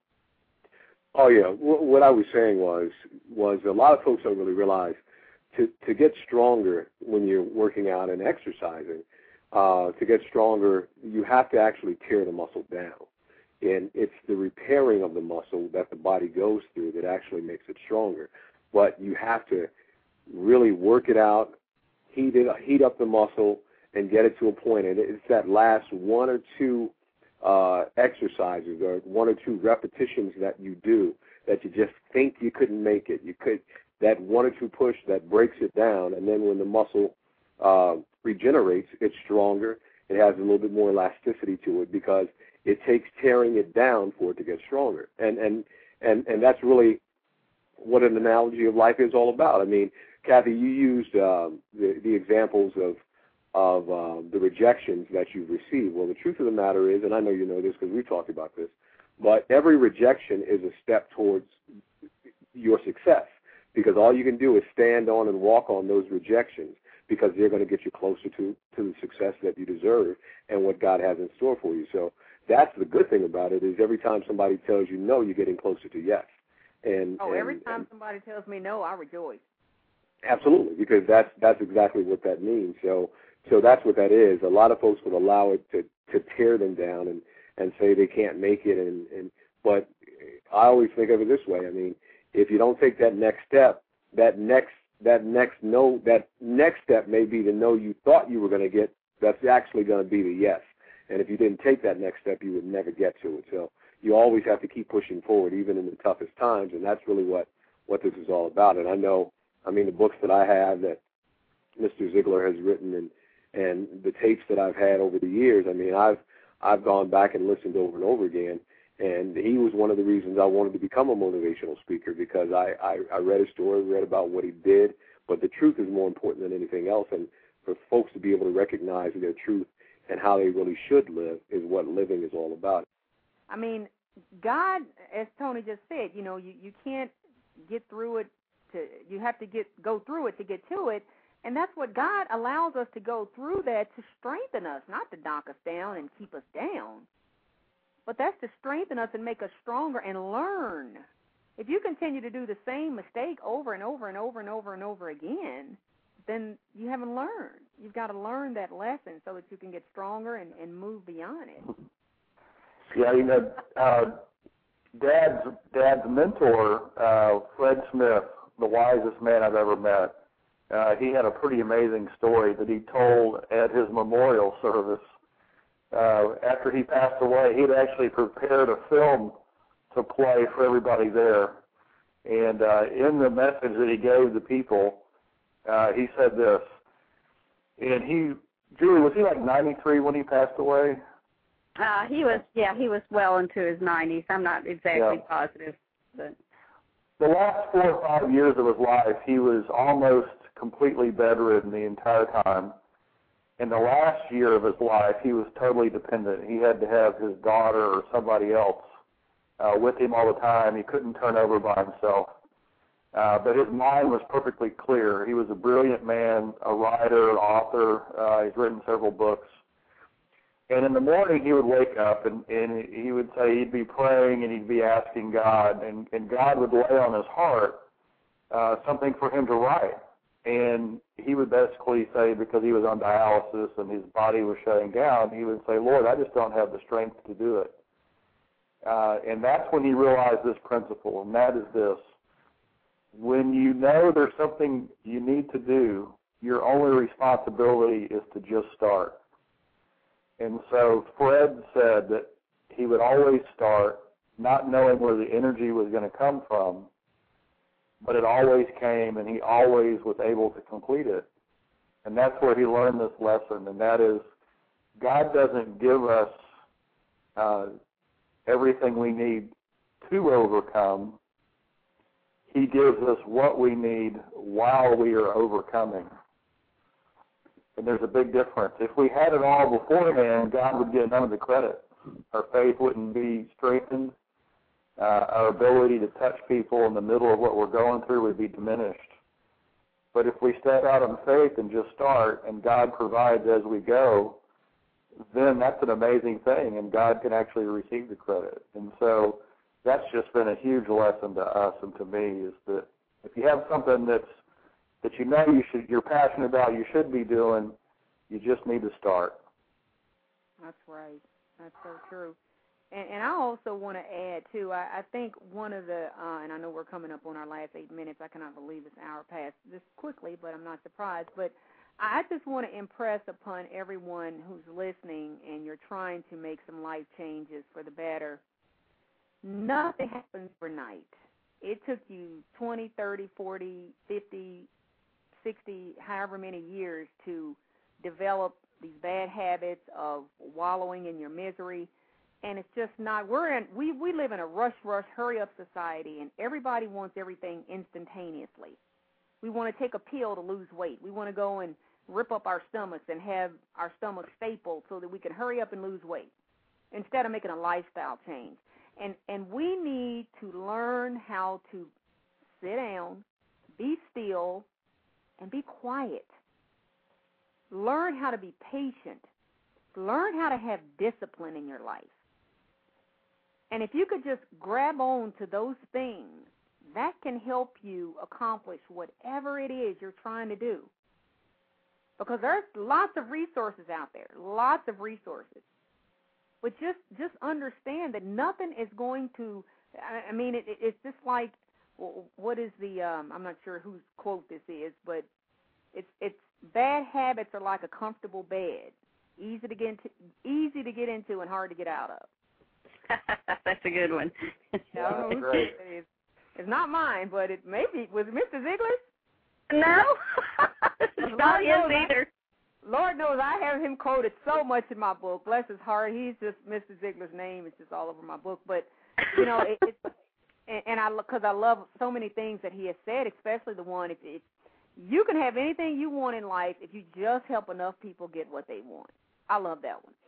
Oh, yeah. W- what I was saying was was a lot of folks don't really realize to, to get stronger when you're working out and exercising, uh, to get stronger, you have to actually tear the muscle down. And it's the repairing of the muscle that the body goes through that actually makes it stronger. But you have to really work it out, heat it, heat up the muscle, and get it to a point. And it's that last one or two uh, exercises or one or two repetitions that you do that you just think you couldn't make it. You could that one or two push that breaks it down, and then when the muscle uh, regenerates, it's stronger. It has a little bit more elasticity to it because it takes tearing it down for it to get stronger. And and, and, and that's really what an analogy of life is all about. I mean, Kathy, you used um, the, the examples of of um, the rejections that you've received. Well, the truth of the matter is, and I know you know this because we've talked about this, But every rejection is a step towards your success, because all you can do is stand on and walk on those rejections, because they're going to get you closer to, to the success that you deserve and what God has in store for you. So that's the good thing about it, is every time somebody tells you no, you're getting closer to yes. And Oh, and, every time and, somebody tells me no, I rejoice. Absolutely, because that's that's exactly what that means. So so that's what that is. A lot of folks would allow it to, to tear them down and, and say they can't make it. And, and but I always think of it this way. I mean, if you don't take that next step, that next that next no that next step may be the no you thought you were going to get. That's actually going to be the yes. And if you didn't take that next step, you would never get to it. So you always have to keep pushing forward, even in the toughest times. And that's really what, what this is all about. And I know, I mean, the books that I have that Mister Ziglar has written, and and the tapes that I've had over the years, I mean, I've I've gone back and listened over and over again. And he was one of the reasons I wanted to become a motivational speaker, because I, I, I read his story, read about what he did. But the truth is more important than anything else. And for folks to be able to recognize their truth and how they really should live is what living is all about. I mean, God, as Tony just said, you know, you, you can't get through it to, you have to get go through it to get to it. And that's what God allows us to go through, that to strengthen us, not to knock us down and keep us down. But that's to strengthen us and make us stronger and learn. If you continue to do the same mistake over and over and over and over and over again, then you haven't learned. You've got to learn that lesson so that you can get stronger and, and move beyond it. Yeah, you know, uh, Dad's Dad's mentor, uh, Fred Smith, the wisest man I've ever met, uh, he had a pretty amazing story that he told at his memorial service. Uh, after he passed away, he'd actually prepared a film to play for everybody there. And uh, in the message that he gave the people, uh, he said this. And he, Julie, was he like ninety-three when he passed away? Uh, he was, yeah, he was well into his nineties. I'm not exactly Yeah. positive. But the last four or five years of his life, he was almost completely bedridden the entire time. In the last year of his life, he was totally dependent. He had to have his daughter or somebody else uh, with him all the time. He couldn't turn over by himself. Uh, but his mind was perfectly clear. He was a brilliant man, a writer, an author. Uh, he's written several books. And in the morning, he would wake up, and, and he would say he'd be praying, and he'd be asking God, and, and God would lay on his heart uh, something for him to write. And he would basically say, because he was on dialysis and his body was shutting down, he would say, Lord, I just don't have the strength to do it. Uh, and that's when he realized this principle, and that is this. When you know there's something you need to do, your only responsibility is to just start. And so Fred said that he would always start not knowing where the energy was going to come from, but it always came, and he always was able to complete it. And that's where he learned this lesson, and that is God doesn't give us uh, everything we need to overcome. He gives us what we need while we are overcoming. And there's a big difference. If we had it all beforehand, God would get none of the credit. Our faith wouldn't be strengthened. Uh, our ability to touch people in the middle of what we're going through would be diminished. But if we step out in faith and just start, and God provides as we go, then that's an amazing thing, and God can actually receive the credit. And so that's just been a huge lesson to us and to me, is that if you have something that's that you know you should, you're passionate about, you should be doing, you just need to start. That's right. That's so true. And, and I also want to add, too, I, I think one of the, uh, and I know we're coming up on our last eight minutes. I cannot believe this hour passed this quickly, but I'm not surprised. But I just want to impress upon everyone who's listening and you're trying to make some life changes for the better, nothing happens overnight. It took you twenty, thirty, forty, fifty, sixty, however many years to develop these bad habits of wallowing in your misery. And it's just not, we're in, we, we live in a rush, rush, hurry up society, and everybody wants everything instantaneously. We want to take a pill to lose weight. We want to go and rip up our stomachs and have our stomachs stapled so that we can hurry up and lose weight instead of making a lifestyle change. And and we need to learn how to sit down, be still, and be quiet. Learn how to be patient. Learn how to have discipline in your life. And if you could just grab on to those things, that can help you accomplish whatever it is you're trying to do. Because there's lots of resources out there, lots of resources. But just, just understand that nothing is going to, I mean, it, it, it's just like, what is the, um, I'm not sure whose quote this is, but it's, it's bad habits are like a comfortable bed, easy to get into, easy to get into and hard to get out of. That's a good one. No, it's, it's, it's not mine, but it maybe, was it Mister Ziegler's? No, it's not his either. Lord knows I have him quoted so much in my book. Bless his heart. He's just, Mister Ziegler's name is just all over my book. But, you know, it, it's, and, and I, because I love so many things that he has said, especially the one, if, if you can have anything you want in life if you just help enough people get what they want. I love that one.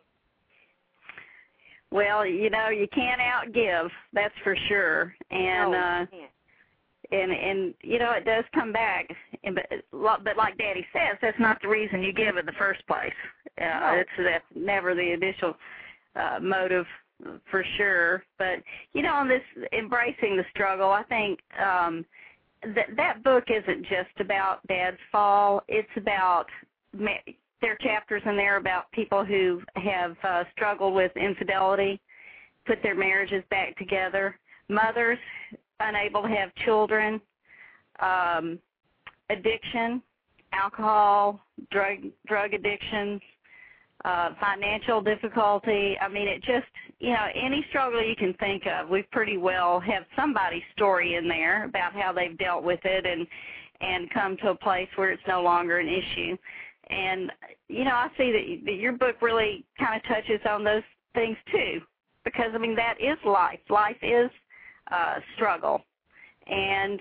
Well, you know, you can't outgive, that's for sure. And, no, uh, you can't. And, and you know, it does come back. And, but, but like Daddy says, that's not the reason you give in the first place. Uh, no. it's, that's never the initial uh, motive for sure. But, you know, on this embracing the struggle, I think um, that that book isn't just about Dad's fall. It's about, there are chapters in there about people who have uh, struggled with infidelity, put their marriages back together, mothers unable to have children, um, addiction, alcohol, drug drug addictions, uh, financial difficulty. I mean, it just, you know, any struggle you can think of, we pretty well have somebody's story in there about how they've dealt with it and, and come to a place where it's no longer an issue. And, you know, I see that, that your book really kind of touches on those things too, because, I mean, that is life. Life is Uh, struggle, and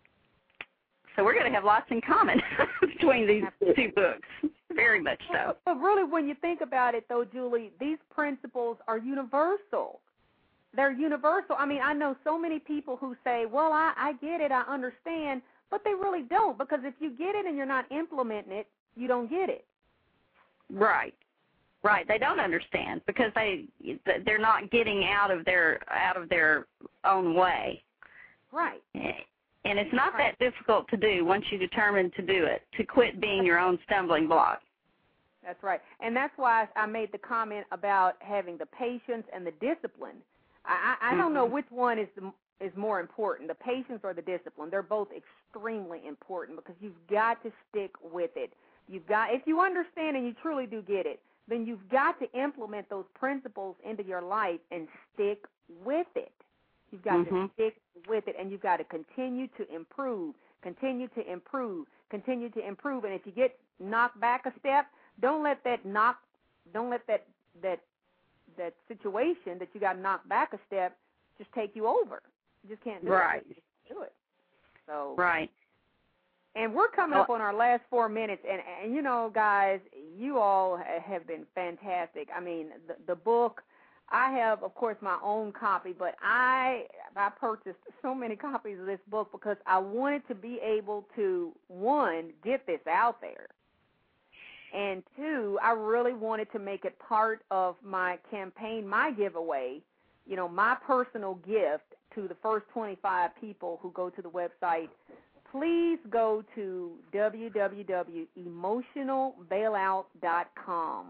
so we're going to have lots in common between these two books, very much so. But really, when you think about it, though, Julie, these principles are universal. They're universal. I mean, I know so many people who say, well, I, I get it, I understand, but they really don't, because if you get it and you're not implementing it, you don't get it. Right. Right, they don't understand because they they're not getting out of their out of their own way. Right. And it's not right. that difficult to do once you determine to do it, to quit being your own stumbling block. That's right. And that's why I made the comment about having the patience and the discipline. I, I, I don't know which one is the, is more important, the patience or the discipline. They're both extremely important because you've got to stick with it. You've got, if you understand and you truly do get it, then you've got to implement those principles into your life and stick with it. You've got mm-hmm. to stick with it, and you've got to continue to improve, continue to improve, continue to improve. And if you get knocked back a step, don't let that knock, don't let that that that situation that you got knocked back a step just take you over. You just can't do right. it. You just do it. So right. And we're coming up on our last four minutes, and, and you know, guys, you all have been fantastic. I mean, the, the book, I have, of course, my own copy, but I I purchased so many copies of this book because I wanted to be able to, one, get this out there, and two, I really wanted to make it part of my campaign, my giveaway, you know, my personal gift to the first twenty-five people who go to the website. Please go to w w w dot emotional bailout dot com.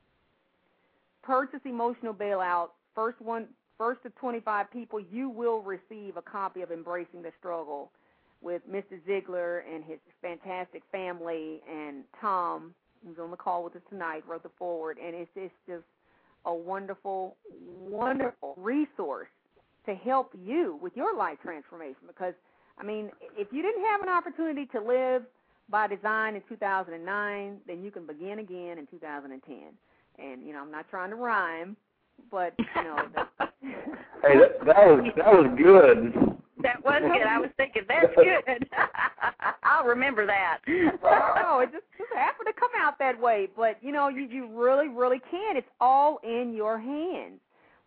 Purchase Emotional Bailout. First one, first of twenty-five people, you will receive a copy of Embracing the Struggle with Mister Ziegler and his fantastic family, and Tom, who's on the call with us tonight, wrote the foreword. And it's, it's just a wonderful, wonderful resource to help you with your life transformation because, I mean, if you didn't have an opportunity to live by design in two thousand nine, then you can begin again in two thousand ten. And, you know, I'm not trying to rhyme, but, you know. The hey, that, that was that was good. That was good. I was thinking, that's good. I'll remember that. No, it just, just happened to come out that way. But, you know, you, you really, really can. It's all in your hands.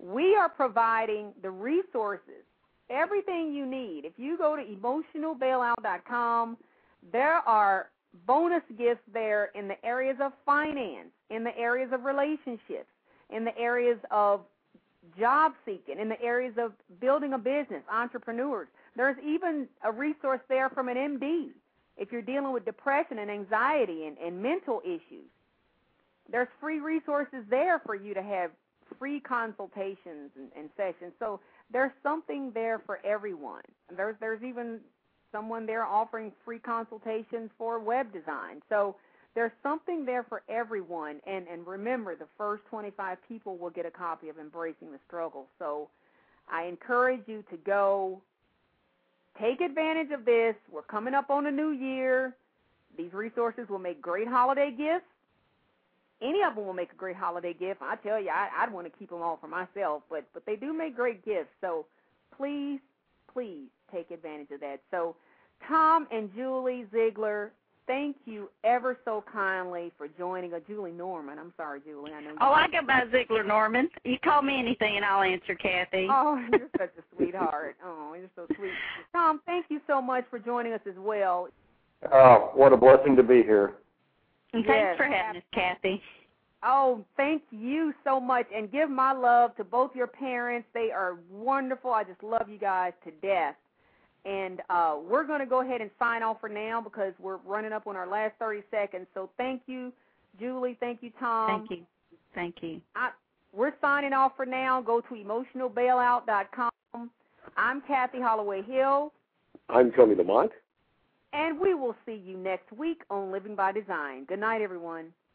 we are providing the resources, everything you need. If you go to emotional bailout dot com, there are bonus gifts there in the areas of finance, in the areas of relationships, in the areas of job seeking, in the areas of building a business, entrepreneurs. There's even a resource there from an M D if you're dealing with depression and anxiety and, and mental issues. There's free resources there for you to have free consultations and, and sessions. So there's something there for everyone. There's there's even someone there offering free consultations for web design. So there's something there for everyone. And, and remember, the first twenty-five people will get a copy of Embracing the Struggle. So I encourage you to go take advantage of this. We're coming up on a new year. These resources will make great holiday gifts. Any of them will make a great holiday gift. I tell you, I, I'd want to keep them all for myself, but, but they do make great gifts. So please, please take advantage of that. So Tom and Julie Ziegler, thank you ever so kindly for joining us. Julie Norman. I'm sorry, Julie. I know. You oh, I go by Ziegler Norman. You call me anything and I'll answer, Kathy. Oh, you're such a sweetheart. Oh, you're so sweet. Tom, thank you so much for joining us as well. Oh, what a blessing to be here. And Yes, thanks for having us, Kathy. Oh, thank you so much. And give my love to both your parents. They are wonderful. I just love you guys to death. And uh, we're going to go ahead and sign off for now because we're running up on our last thirty seconds. So thank you, Julie. Thank you, Tom. Thank you. Thank you. I, we're signing off for now. Go to emotional bailout dot com. I'm Kathy Holloway Hill. I'm Tony Lamont. And we will see you next week on Living by Design. Good night, everyone.